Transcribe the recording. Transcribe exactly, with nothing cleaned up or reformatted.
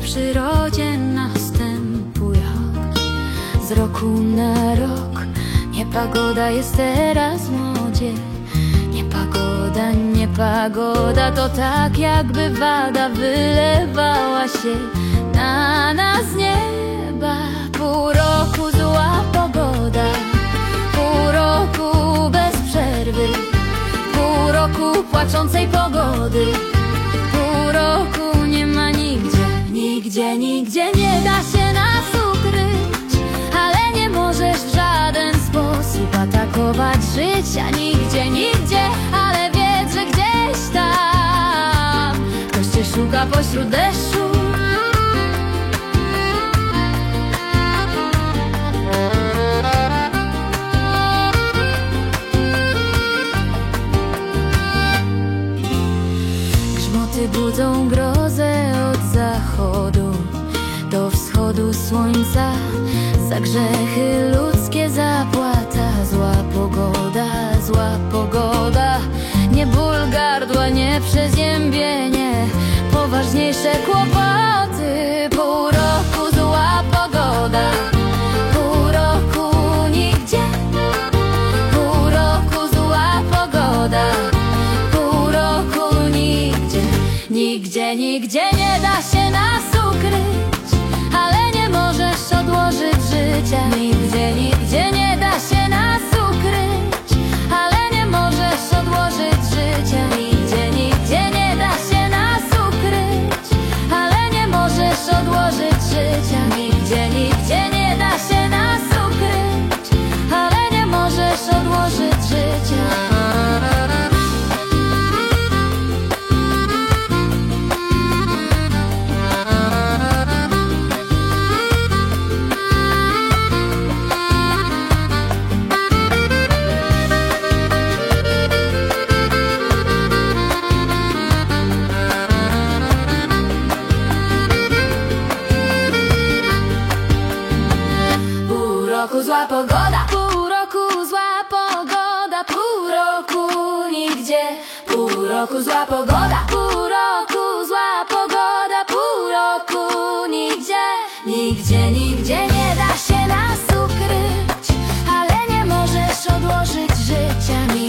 przyrodzie następuje z roku na rok. Niepagoda jest teraz w modzie. Niepagoda, niepagoda to tak, jakby wada wylewała się na nas z nieba. Pół roku zła pogoda, pół roku bez przerwy, pół roku płaczącej pogody, pół roku nie ma nigdzie, nigdzie, nigdzie nie da się nas ukryć, ale nie możesz w żaden sposób atakować życia. Nigdzie, nigdzie, ale wiedz, że gdzieś tam ktoś cię szuka pośród deszczu. Grzmoty budzą grozę od zachodu do wschodu słońca. Za grzechy ludzkie zapłata. Zła pogoda, zła pogoda. Nie ból gardła, nie przeziębienie, poważniejsze kłopoty. Pół roku zła pogoda, pół roku nigdzie, pół roku zła pogoda, pół roku nigdzie. Nigdzie, nigdzie nie da się nas ukryć, ale nie możesz odłożyć życia. Nigdzie, nigdzie nie da się nas ukryć, ale nie możesz odłożyć życia. Nigdzie, nigdzie nie da się nas ukryć, ale nie możesz odłożyć życia. Nigdzie, nigdzie nie da się nas ukryć, ale nie możesz odłożyć życia. Pół roku zła pogoda, pół roku zła pogoda, pół roku nigdzie, pół roku zła pogoda, pół roku zła pogoda, pół roku nigdzie. Nigdzie, nigdzie nie da się nas ukryć, ale nie możesz odłożyć życia.